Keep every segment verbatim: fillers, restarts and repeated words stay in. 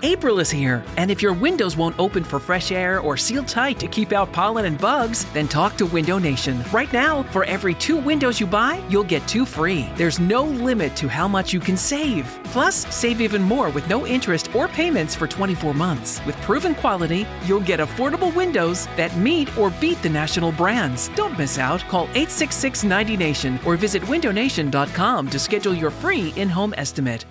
April is here, and if your windows won't open for fresh air or seal tight to keep out pollen and bugs, then talk to Window Nation. Right now, for every two windows you buy, you'll get two free. There's no limit to how much you can save. Plus, save even more with no interest or payments for twenty-four months. With proven quality, you'll get affordable windows that meet or beat the national brands. Don't miss out. Call eight six six, ninety nation or visit window nation dot com to schedule your free in-home estimate.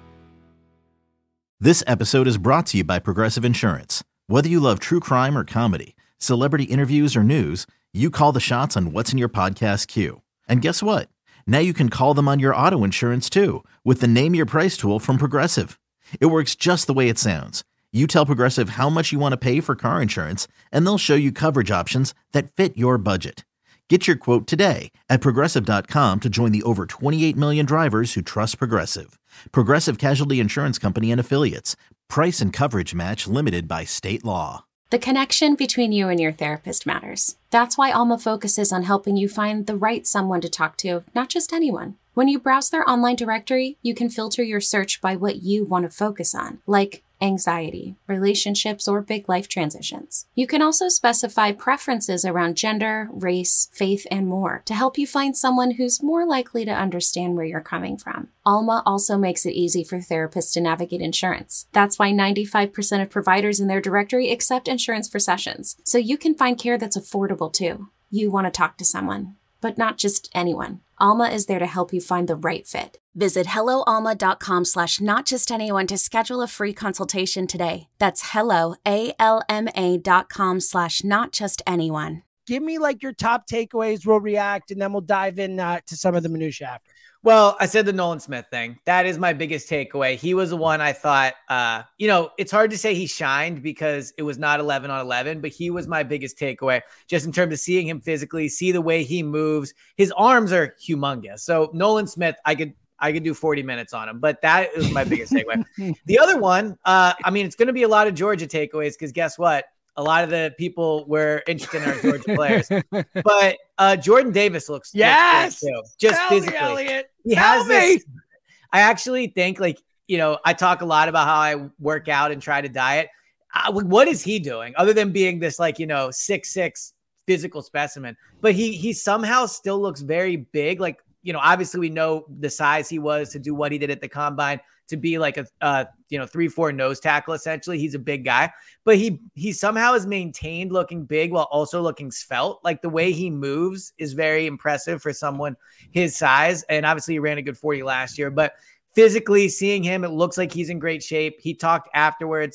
This episode is brought to you by Progressive Insurance. Whether you love true crime or comedy, celebrity interviews or news, you call the shots on what's in your podcast queue. And guess what? Now you can call them on your auto insurance too with the Name Your Price tool from Progressive. It works just the way it sounds. You tell Progressive how much you want to pay for car insurance, and they'll show you coverage options that fit your budget. Get your quote today at progressive dot com to join the over twenty-eight million drivers who trust Progressive. Progressive Casualty Insurance Company and Affiliates. Price and coverage match limited by state law. The connection between you and your therapist matters. That's why Alma focuses on helping you find the right someone to talk to, not just anyone. When you browse their online directory, you can filter your search by what you want to focus on, like anxiety, relationships, or big life transitions. You can also specify preferences around gender, race, faith, and more to help you find someone who's more likely to understand where you're coming from. Alma also makes it easy for therapists to navigate insurance. That's why ninety-five percent of providers in their directory accept insurance for sessions, so you can find care that's affordable too. You want to talk to someone, but not just anyone. Alma is there to help you find the right fit. Visit helloalma.com slash not just anyone to schedule a free consultation today. That's hello, A L M A dot com slash not just anyone. Give me like your top takeaways. We'll react, and then we'll dive in uh, to some of the minutia after. Well, I said the Nolan Smith thing. That is my biggest takeaway. He was the one I thought, uh, you know, it's hard to say he shined because it was not eleven on eleven, but he was my biggest takeaway just in terms of seeing him physically, see the way he moves. His arms are humongous. So Nolan Smith, I could I could do forty minutes on him, but that was my biggest takeaway. The other one, uh, I mean, it's going to be a lot of Georgia takeaways because guess what? A lot of the people were interested in our Georgia players, but uh, Jordan Davis looks yes, looks too, just Tell physically. Me, Elliot. He Tell has me. this. I actually think, like, you know, I talk a lot about how I work out and try to diet. I, what is he doing other than being this, like, you know, six six physical specimen? But he he somehow still looks very big. Like, you know, obviously we know the size he was to do what he did at the combine, to be like a, uh, you know, three, four nose tackle. Essentially, he's a big guy, but he, he somehow is maintained looking big while also looking svelte. Like the way he moves is very impressive for someone his size. And obviously he ran a good forty last year, but physically seeing him, it looks like he's in great shape. He talked afterwards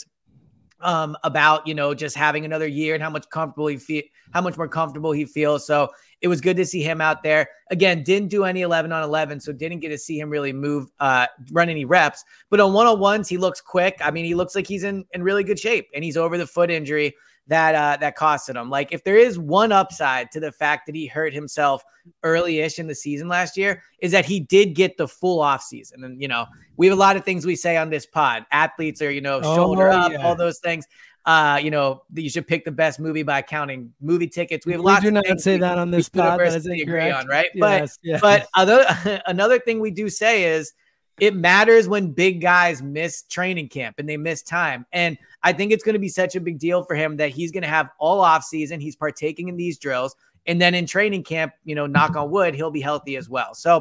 um, about, you know, just having another year and how much comfortable he feel, how much more comfortable he feels. So it was good to see him out there. Again, didn't do any eleven on eleven, so didn't get to see him really move, uh, run any reps. But on one-on-ones, he looks quick. I mean, he looks like he's in, in really good shape, and he's over the foot injury that uh, that costed him. Like, if there is one upside to the fact that he hurt himself early-ish in the season last year, is that he did get the full offseason. And, you know, we have a lot of things we say on this pod. Athletes are, you know, shoulder oh, up, yeah. all those things. Uh, you know, you should pick the best movie by counting movie tickets. We have we lots do of not things say we, that on this pod. That is agree incorrect. on, right? Yes, but yes. but other another thing we do say is it matters when big guys miss training camp and they miss time. And I think it's going to be such a big deal for him that he's going to have all off season. He's partaking in these drills, and then in training camp, you know, knock on wood, he'll be healthy as well. So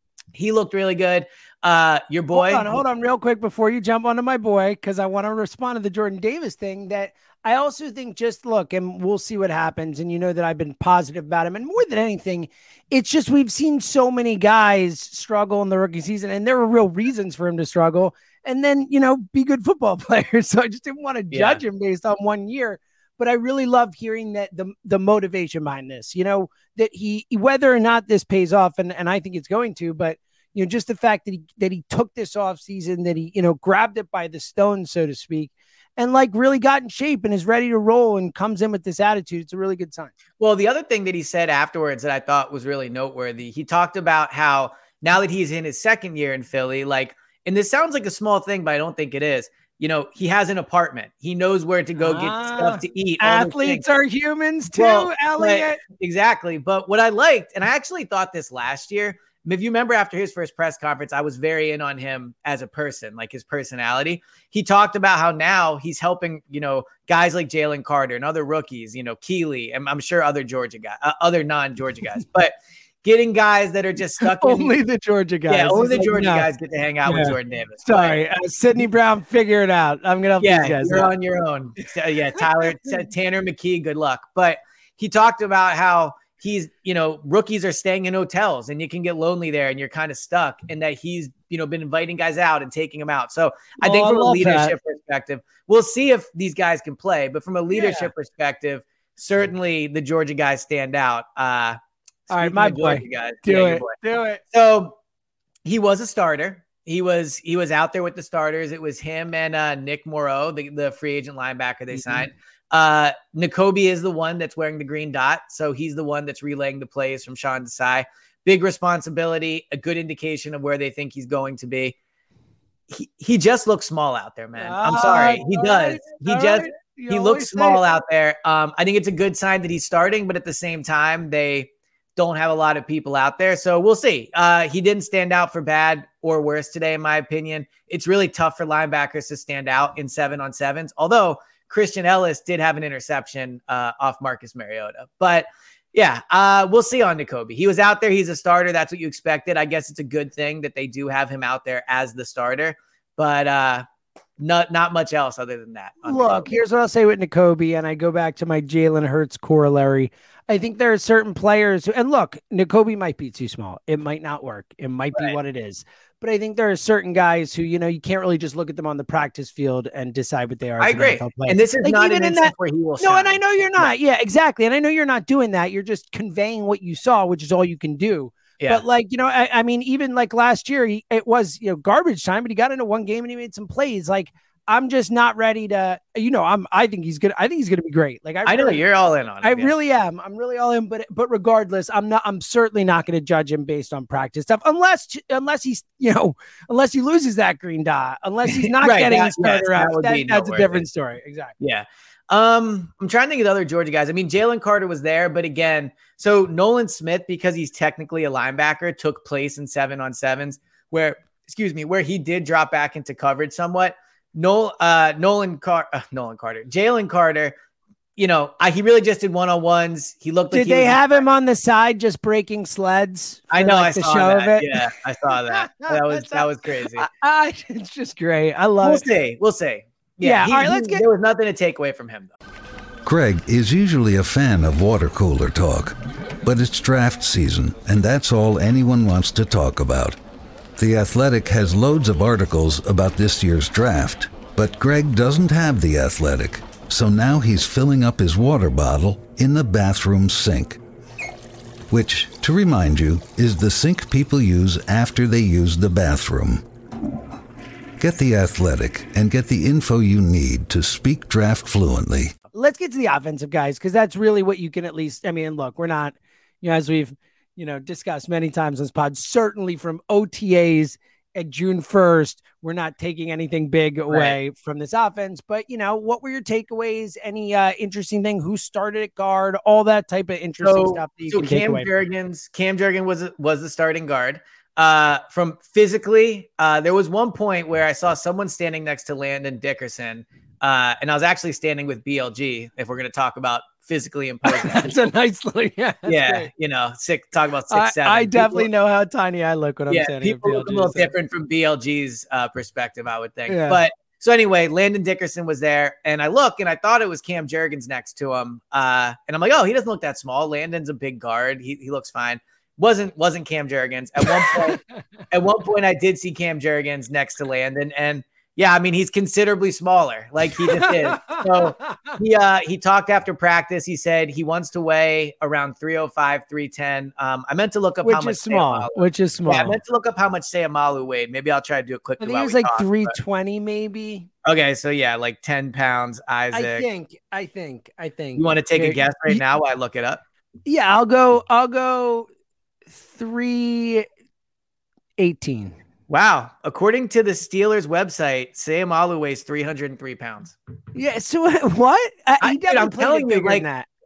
he looked really good. Uh, your boy. Hold on, hold on real quick before you jump onto my boy, because I want to respond to the Jordan Davis thing that I also think just look, and we'll see what happens. And you know that I've been positive about him. And more than anything, it's just we've seen so many guys struggle in the rookie season, and there were real reasons for him to struggle and then, you know, be good football players. So I just didn't want to judge yeah. him based on one year. But I really love hearing that the, the motivation behind this, you know, that he, whether or not this pays off, and, and I think it's going to, but you know, just the fact that he, that he took this off season, that he, you know, grabbed it by the stone, so to speak, and like really got in shape and is ready to roll and comes in with this attitude. It's a really good sign. Well, the other thing that he said afterwards that I thought was really noteworthy, he talked about how now that he's in his second year in Philly, like, and this sounds like a small thing, but I don't think it is. You know, he has an apartment. He knows where to go get ah, stuff to eat. Athletes are humans too, well, Elliot. But, exactly. But what I liked, and I actually thought this last year, If you remember after his first press conference, I was very in on him as a person, like his personality. He talked about how now he's helping, you know, guys like Jalen Carter and other rookies, you know, Keeley, and I'm sure other Georgia guys, uh, other non-Georgia guys, but getting guys that are just stuck. Only in, the Georgia guys. Yeah, only He's the like, Georgia no. guys get to hang out Yeah. with Jordan Davis. Sorry, uh, Sidney Brown, figure it out. I'm going to help yeah, these guys you're out. on your own. So, yeah, Tyler, Tanner McKee, good luck. But he talked about how he's, you know, rookies are staying in hotels and you can get lonely there and you're kind of stuck, and that he's, you know, been inviting guys out and taking them out. So I Oh, think I from a love leadership that. perspective, we'll see if these guys can play. But from a leadership Yeah. perspective, certainly the Georgia guys stand out. Uh, All right, speaking my of boy. Georgia guys, Do yeah, your it. boy. Do it. So he was a starter. He was he was out there with the starters. It was him and uh, Nick Moreau, the, the free agent linebacker they Mm-hmm. signed. Uh, Nakobe is the one that's wearing the green dot. So he's the one that's relaying the plays from Sean Desai. Big responsibility, a good indication of where they think he's going to be. He, he just looks small out there, man. I'm sorry. He all does. right, He all just right. You he always looks say small it. out there. Um, I think it's a good sign that he's starting, but at the same time, they don't have a lot of people out there. So we'll see. Uh, he didn't stand out for bad or worse today, in my opinion. It's really tough for linebackers to stand out in seven on sevens, although Christian Ellis did have an interception uh, off Marcus Mariota. But yeah, uh, we'll see on Nakobe. He was out there. He's a starter. That's what you expected. I guess it's a good thing that they do have him out there as the starter, but uh, not, not much else other than that. on Look, Nakobe. here's what I'll say with Nakobe, and I go back to my Jalen Hurts corollary. I think there are certain players, who, and look, Nakobe might be too small. It might not work. It might be Right. what it is. But I think there are certain guys who, you know, you can't really just look at them on the practice field and decide what they are. I as an agree. N F L player. And this is Like, not even an in instance that- where he will No, and shine. I know you're not. Yeah, exactly. And I know you're not doing that. You're just conveying what you saw, which is all you can do. Yeah. But like, you know, I, I mean, even like last year, he, it was, you know, garbage time, but he got into one game and he made some plays. Like, I'm just not ready to, you know, I'm, I think he's good. I think he's going to be great. Like, I, I know really, you're all in on it. I really am. I'm really all in, but, but regardless, I'm not, I'm certainly not going to judge him based on practice stuff unless, unless he's, you know, unless he loses that green dot, unless he's not Right, getting that- his starter yes, that reps. would That, be that's a noteworthy. different story. Exactly. Yeah. Um, I'm trying to think of the other Georgia guys. I mean, Jalen Carter was there, but again, so Nolan Smith, because he's technically a linebacker, took place in seven on sevens where, excuse me, where he did drop back into coverage somewhat. Noel, uh, Nolan Car- uh, Nolan Carter, Jalen Carter, you know, I, he really just did one-on-ones. He looked like Did he they was- have him on the side just breaking sleds? I for, know, like, I the saw show that. of it? Yeah, I saw that. That was That's that how- was crazy. I, I, it's just great. I love We'll it. see. We'll see. Yeah, he- all right, he- let's get- There was nothing to take away from him, though. Greg is usually a fan of water cooler talk, but it's draft season, and that's all anyone wants to talk about. The Athletic has loads of articles about this year's draft, but Greg doesn't have The Athletic, so now he's filling up his water bottle in the bathroom sink. Which, to remind you, is the sink people use after they use the bathroom. Get The Athletic and get the info you need to speak draft fluently. Let's get to the offensive guys, because that's really what you can at least, I mean, look, we're not, you know, as we've, you know, discussed many times on this pod, certainly from O T As at June first, we're not taking anything big away Right. from this offense. But, you know, what were your takeaways? Any uh, interesting thing? Who started at guard? All that type of interesting So, stuff that you so can take Cam away. Jurgens, Cam Jurgens was was the starting guard. Uh, from physically, uh, there was one point where I saw someone standing next to Landon Dickerson, uh, and I was actually standing with B L G. If we're going to talk about physically imposing, That's a nice little, yeah. that's yeah, great. you know, six. Talk about I, six, seven. I definitely People- know how tiny I look when I'm yeah, standing people at look a B L G, little so- different from B L G's uh, perspective, I would think. Yeah. But so anyway, Landon Dickerson was there, and I look and I thought it was Cam Jurgens next to him, uh, and I'm like, oh, he doesn't look that small. Landon's a big guard. He he looks fine. Wasn't wasn't Cam Jurgens at one point? At one point, I did see Cam Jurgens next to Landon, and yeah, I mean he's considerably smaller. Like he just is. So he uh he talked after practice. He said he wants to weigh around three oh five, three ten. Um, I meant to look up which how much is small, Sayamalu- which is small. Yeah, I meant to look up how much Sayamalu weighed. Maybe I'll try to do a quick. I think while it was we like talk, three but- twenty, maybe. Okay, so yeah, like ten pounds. Isaac, I think, I think, I think. you want to take a Here, guess right y- now while I look it up? Yeah, I'll go. I'll go three eighteen. Wow, according to the Steelers website, Sayamalu weighs three hundred three pounds. Yeah. So what? I, I- he dude, definitely I'm played telling it you, bigger like, than that.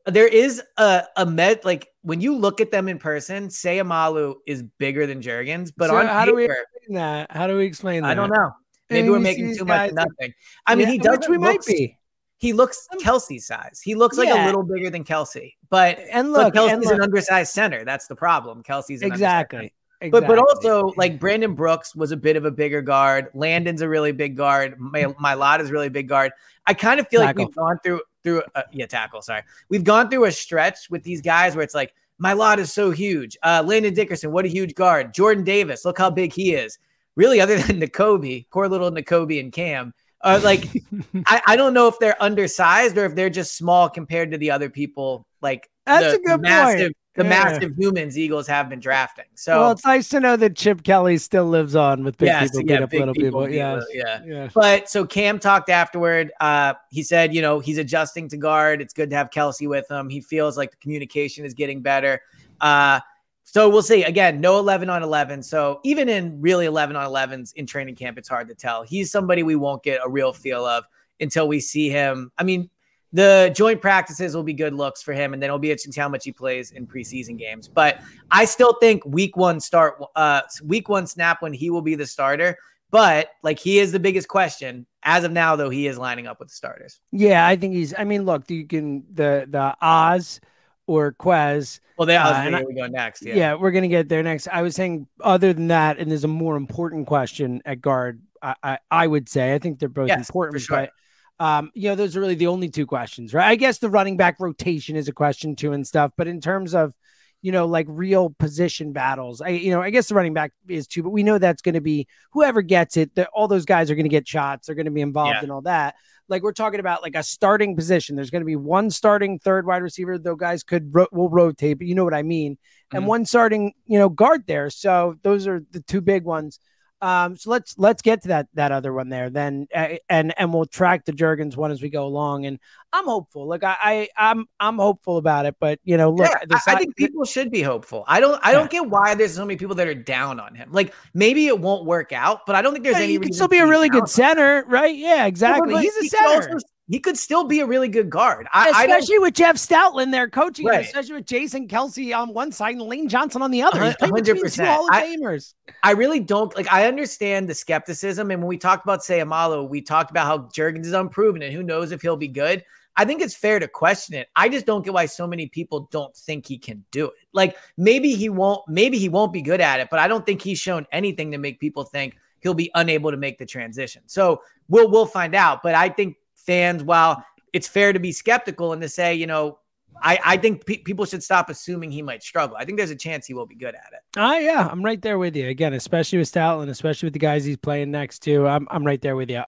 there is a, a met, like when you look at them in person, Seumalo is bigger than Jurgens, but So on how paper, do we explain that? How do we explain that? I don't know. Maybe And we're you making see too these much guys- of nothing. I mean, Yeah, he which doesn't we might look, be. he looks Kelsey's size. He looks like Yeah. a little bigger than Kelsey, but, And but look, Kelsey's and an look. undersized center. That's the problem. Kelsey's an Exactly. undersized center. Exactly. But but also like Brandon Brooks was a bit of a bigger guard. Landon's a really big guard. My Mailata's really big guard. I kind of feel Tackle. like we've gone through through uh, yeah tackle. Sorry, we've gone through a stretch with these guys where it's like Mailata is so huge. Uh, Landon Dickerson, what a huge guard. Jordan Davis, look how big he is. Really, other than Nakobe, poor little Nakobe and Cam. Uh, like I, I don't know if they're undersized or if they're just small compared to the other people. Like That's the a good massive. point. The Yeah. massive humans Eagles have been drafting. So well, it's nice to know that Chip Kelly still lives on with big yes, people yeah, beat up big little people people. beat Yes. little- yeah. Yeah. But so Cam talked afterward. Uh, he said, you know, he's adjusting to guard. It's good to have Kelsey with him. He feels like the communication is getting better. Uh, so we'll see. Again, no eleven on eleven. So even in really eleven on elevens in training camp, it's hard to tell. He's somebody we won't get a real feel of until we see him. I mean, the joint practices will be good looks for him, and then it'll be interesting to see how much he plays in preseason games. But I still think week one start, uh, week one snap when he will be the starter. But like he is the biggest question as of now, though he is lining up with the starters. Yeah, I think he's. I mean, look, you can the the Oz or Quez. Well, that was Uh, and where I- we go next. Yeah. Yeah. we're gonna get there next. I was saying, other than that, and there's a more important question at guard. I I, I would say I think they're both Yes, important, for sure. but. Um, you know, those are really the only two questions, right? I guess the running back rotation is a question too and stuff, but in terms of, you know, like real position battles, I, you know, I guess the running back is too, but we know that's going to be whoever gets it, that all those guys are going to get shots. They're going to be involved Yeah. in all that. Like we're talking about like a starting position. There's going to be one starting third wide receiver, though guys could, ro- will rotate, but you know what I mean? And Mhm. one starting, you know, guard there. So those are the two big ones. Um, so let's let's get to that that other one there then, uh, and and we'll track the Jurgens one as we go along. And I'm hopeful. Like I, I I'm I'm hopeful about it. But you know, look, Yeah, the I, I side- think people should be hopeful. I don't. I don't get why there's so many people that are down on him. Like maybe it won't work out, but I don't think there's Yeah, any. he could reason still be to a really down on good center, right? Yeah, him. exactly. But He's a he could center. also- he could still be a really good guard. I, I don't. Especially with Jeff Stoutland there coaching, him, Right. especially with Jason Kelsey on one side and Lane Johnson on the other. He's A playing hundred between two percent. Hall of I- Famers. I really don't like. I understand the skepticism, and when we talked about Seumalo, we talked about how Jurgens is unproven, and who knows if he'll be good. I think it's fair to question it. I just don't get why so many people don't think he can do it. Like maybe he won't. Maybe he won't be good at it, but I don't think he's shown anything to make people think he'll be unable to make the transition. So we'll we'll find out. But I think fans, while it's fair to be skeptical and to say, you know, I, I think pe- people should stop assuming he might struggle. I think there's a chance he will be good at it. Ah, yeah, I'm right there with you again, especially with Stoutland, especially with the guys he's playing next to. I'm I'm right there with you.